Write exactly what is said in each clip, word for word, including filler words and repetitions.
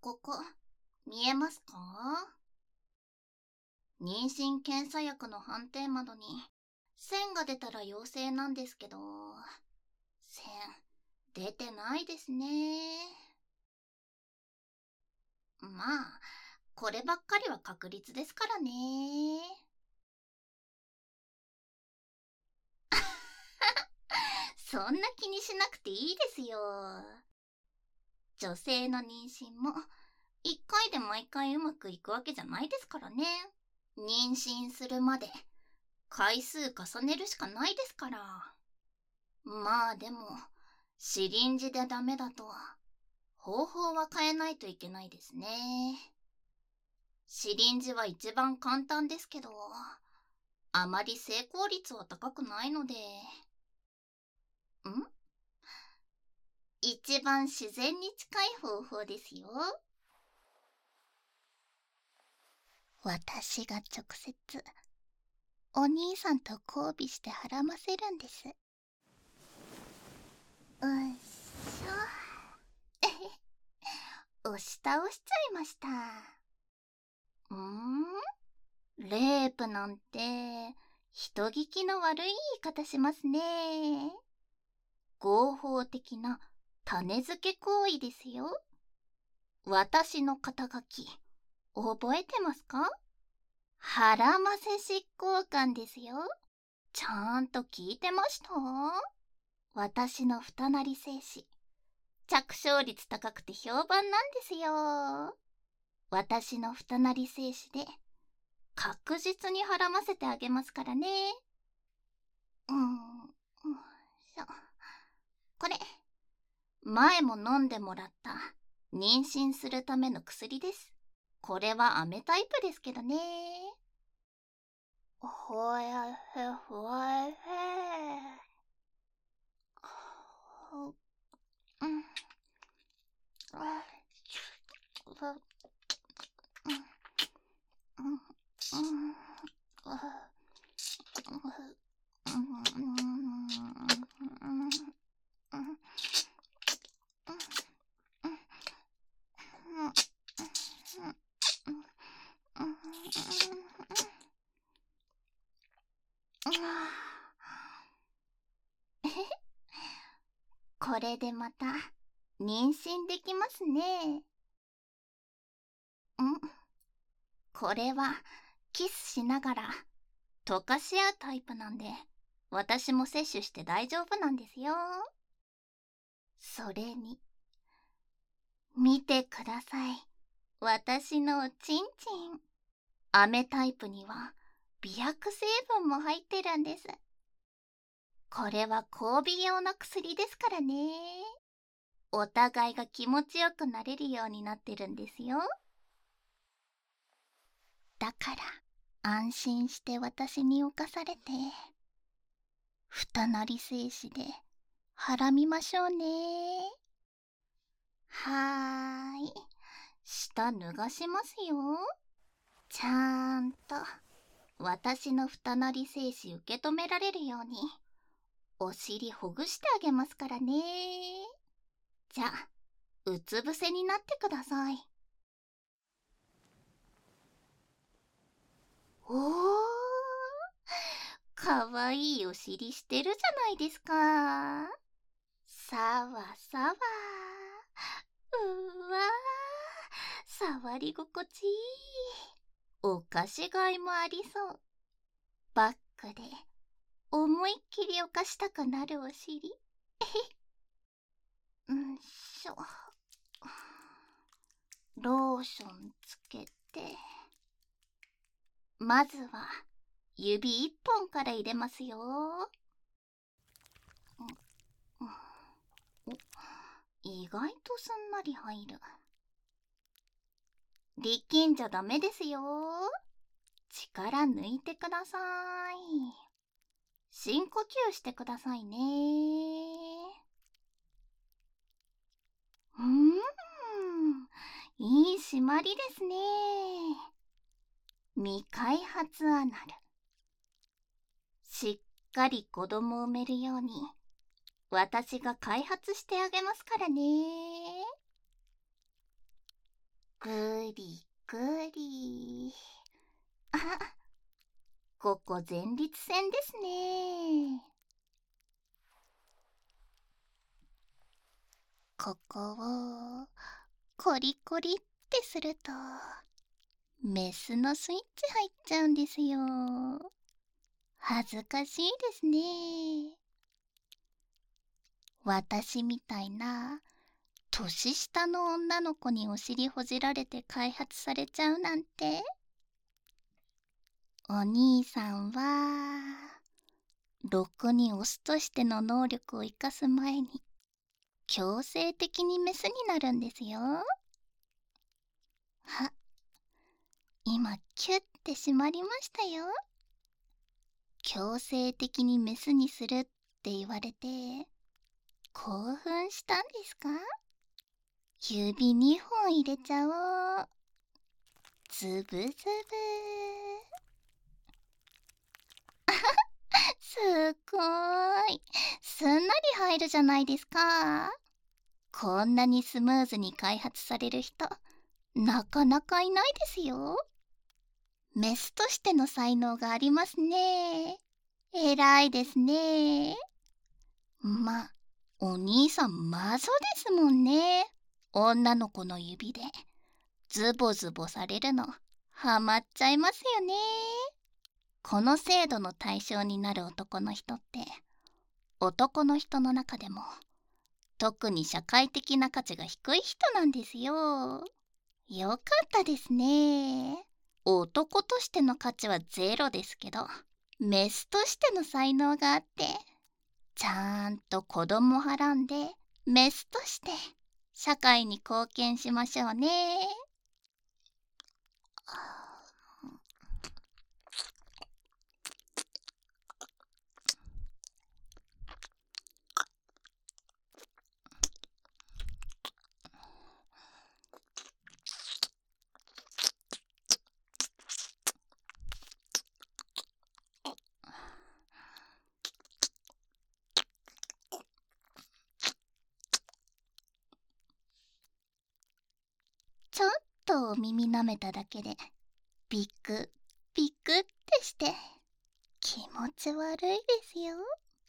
ここ、見えますか？妊娠検査薬の判定窓に線が出たら陽性なんですけど、線出てないですね。まあ、こればっかりは確率ですからね。そんな気にしなくていいですよ。女性の妊娠も一回で毎回うまくいくわけじゃないですからね。妊娠するまで回数重ねるしかないですから。まあでも、シリンジでダメだと方法は変えないといけないですね。シリンジは一番簡単ですけど、あまり成功率は高くないので。ん一番自然に近い方法ですよ。私が直接お兄さんと交尾して孕ませるんです。うっしょ。押し倒しちゃいました。うーんレープなんて人聞きの悪い言い方しますね。合法的な種付け行為ですよ。私の肩書き覚えてますか？腹ませ執行官ですよ。ちゃんと聞いてました？私の二なり精子着床率高くて評判なんですよ。私の二なり精子で確実に孕ませてあげますからね。うーん、しょ。これ、前も飲んでもらった妊娠するための薬です。これは飴タイプですけどね。ほやへほやへ。うん。あ、うん。うん。これでまた妊娠できますね。んこれはキスしながら溶かし合うタイプなんで、私も摂取して大丈夫なんですよ。それに、見てください。私のおちんちん。飴タイプには美薬成分も入ってるんです。これは交尾用の薬ですからね。お互いが気持ちよくなれるようになってるんですよ。だから安心して私に侵されて、二なり精子ではらみましょうね。はーい、下脱がしますよ。ちゃんと私の二なり精子受け止められるようにお尻ほぐしてあげますからね。じゃあ、うつ伏せになってください。おー、かわいいお尻してるじゃないですか。さわさわ。うわー、触り心地いい。お菓子買いもありそう。バックで思いっきり犯したくなるお尻。んしょ。ローションつけて、まずは指一本から入れますよ。お、意外とすんなり入る。力んじゃダメですよ。力抜いてください。深呼吸してくださいね。うーん、いい締まりですね。未開発アナル。しっかり子供を産めるように私が開発してあげますからね。 ぐりぐり。あ、ここ前立腺ですね。ここをコリコリってするとメスのスイッチ入っちゃうんですよ。恥ずかしいですね。私みたいな年下の女の子にお尻ほじられて開発されちゃうなんて。お兄さんはろくにオスとしての能力を生かす前に強制的にメスになるんですよ。は、今キュッて締まりましたよ。強制的にメスにするって言われて興奮したんですか？指にほん入れちゃおう。つぶつぶ。すっごーい。すんなり入るじゃないですか。こんなにスムーズに開発される人なかなかいないですよ。メスとしての才能がありますね。偉いですね。ま、お兄さんマゾですもんね。女の子の指でズボズボされるのハマっちゃいますよね。この制度の対象になる男の人って男の人の中でも特に社会的な価値が低い人なんですよ。よかったですね。男としての価値はゼロですけどメスとしての才能があってちゃんと子供はらんでメスとして社会に貢献しましょうね。ちょっとお耳舐めただけでビクビクってして気持ち悪いですよ。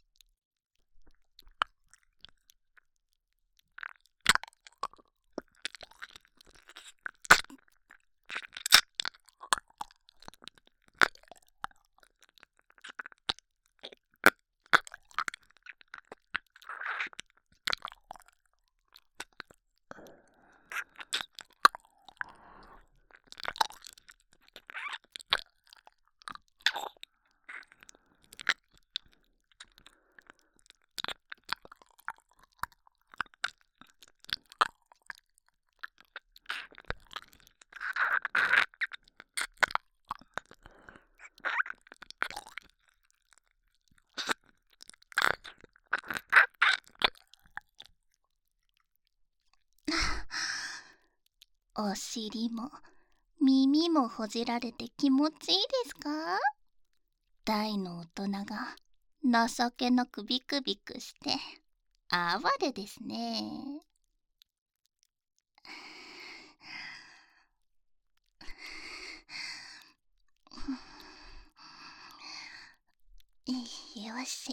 お尻も耳もほじられて気持ちいいですか？大の大人が情けなくビクビクして哀れですね。よし、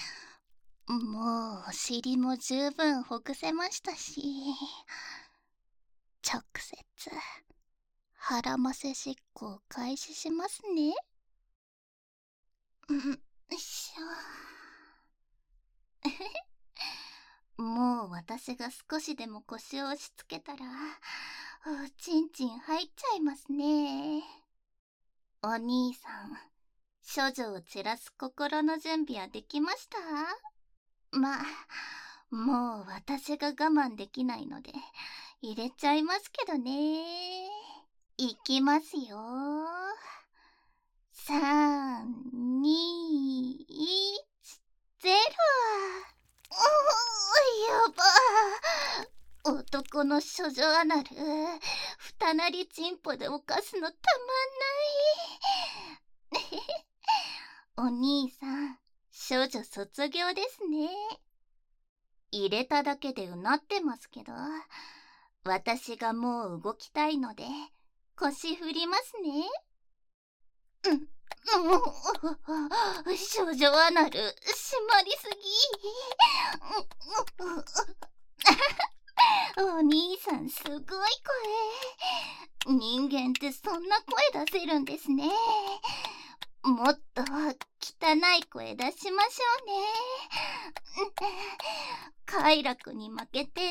もうお尻も十分ほぐせましたし直接腹ませ執行開始しますね。うんよいしょ。もう私が少しでも腰を押し付けたらおちんちん入っちゃいますね。お兄さん、処女を散らす心の準備はできました？まあもう私が我慢できないので入れちゃいますけどね。いきますよ。さん、に、いち、ゼロ。おー、やばー。男の処女アナル二なりチンポで犯すのたまんない。お兄さん、処女卒業ですね。入れただけでうなってますけど私がもう動きたいので腰振りますね。うん、少女アナル締まりすぎ。お兄さんすごい声。人間ってそんな声出せるんですね。もっと汚い声出しましょうね。快楽に負けて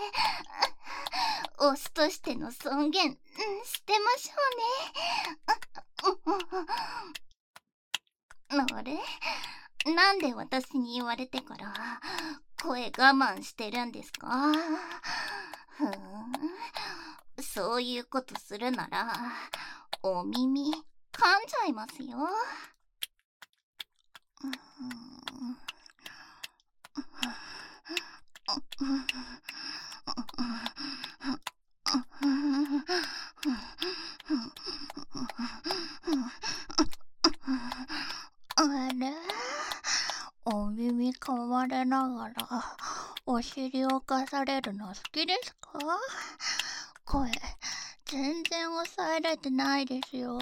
オスとしての尊厳捨てましょうね。あれ、なんで私に言われてから声我慢してるんですか？ふーん、そういうことするならお耳噛んじゃいますよ。あれ、お耳噛まれながらお尻をかされるの好きですか？声全然抑えれてないですよ。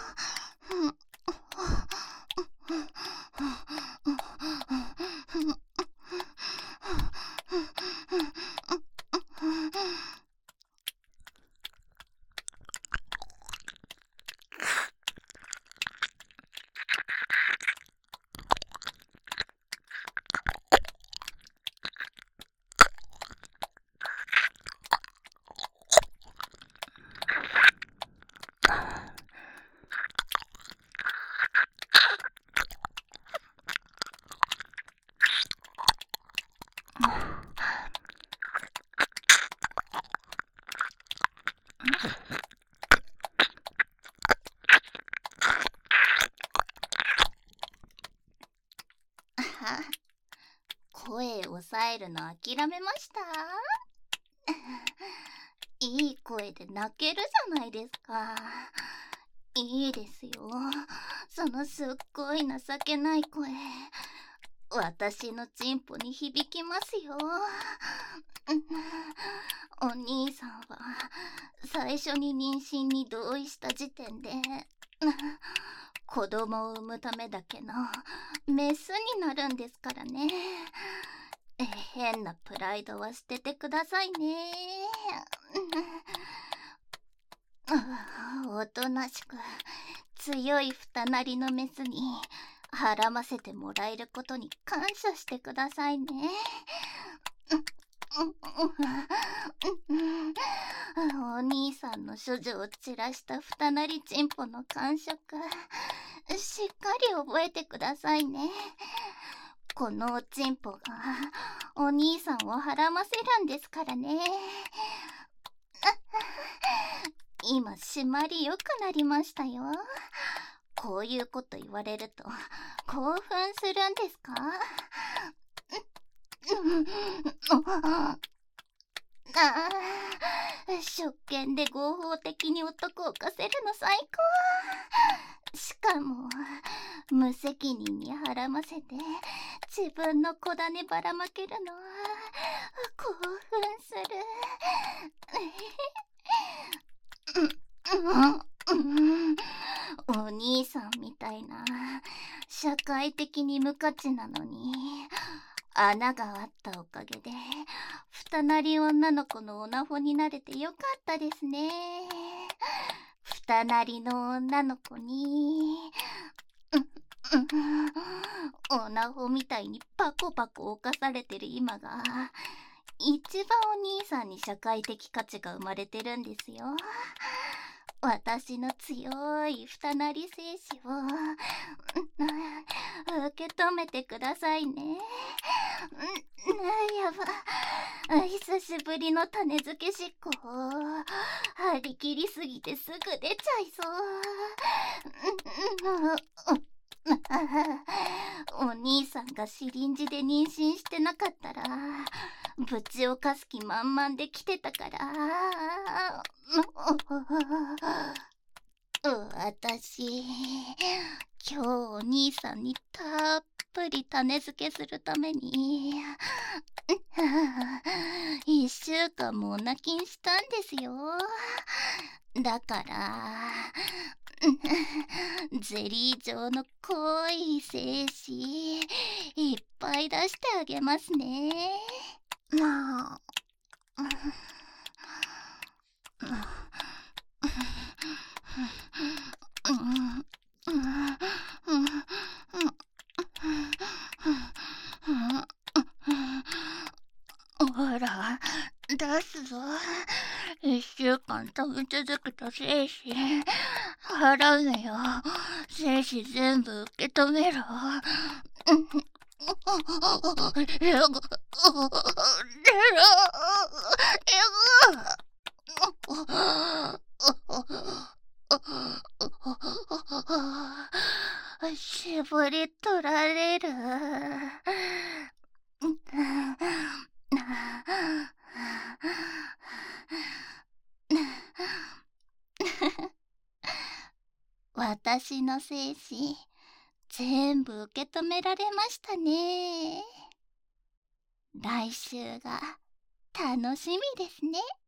声抑えるの諦めました？いい声で泣けるじゃないですか。いいですよ、そのすっごい情けない声。私のチンポに響きますよ。お兄さんは最初に妊娠に同意した時点で子供を産むためだけのメスになるんですからね。変なプライドは捨ててくださいね。おとなしく強い二なりのメスにはらませてもらえることに感謝してくださいね。お兄さんの処女を散らした二なりチンポの感触、しっかり覚えてくださいね。このおちんぽがお兄さんをはらませるんですからね。今締まりよくなりましたよ。こういうこと言われると興奮するんですか？ああ、職権で合法的に男をかせるの最高。しかも無責任にはらませて自分の子種ばらまけるのは興奮する。お兄さんみたいな社会的に無価値なのに穴があったおかげで二なり女の子のオナホになれてよかったですね。二なりの女の子にオナホみたいにパコパコ犯されてる今が一番お兄さんに社会的価値が生まれてるんですよ。私の強い二なり精子を受け止めてくださいね。やば、久しぶりの種付けしっこ張り切りすぎてすぐ出ちゃいそう。お兄さんがシリンジで妊娠してなかったらぶちをかす気満々で来てたから私今日お兄さんにたっぷり種付けするために一週間もお泣きんしたんですよ。だからゼリー状の濃い精子いっぱい出してあげますね。なあほら、出すぞ。一週間食べ続けた精子、払うのよ。精子全部受け止めろ。絞り取られる。私の精子全部受け止められましたね。来週が楽しみですね。